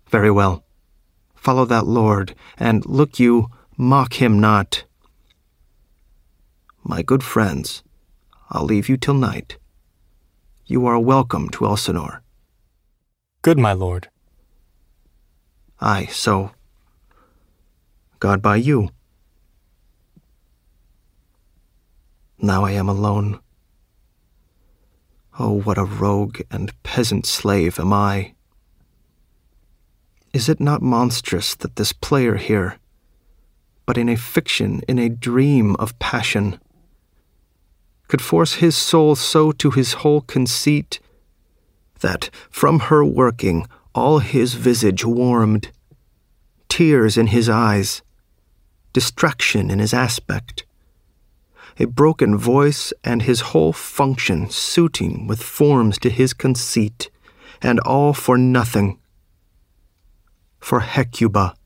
Very well. Follow that lord, and look you, mock him not. My good friends, I'll leave you till night. You are welcome to Elsinore. Good, my lord. Aye, so God by you. Now I am alone. Oh, what a rogue and peasant slave am I. Is it not monstrous that this player here, but in a fiction, in a dream of passion, could force his soul so to his whole conceit, that from her working all his visage warmed, tears in his eyes, distraction in his aspect, a broken voice and his whole function suiting with forms to his conceit, and all for nothing, for Hecuba,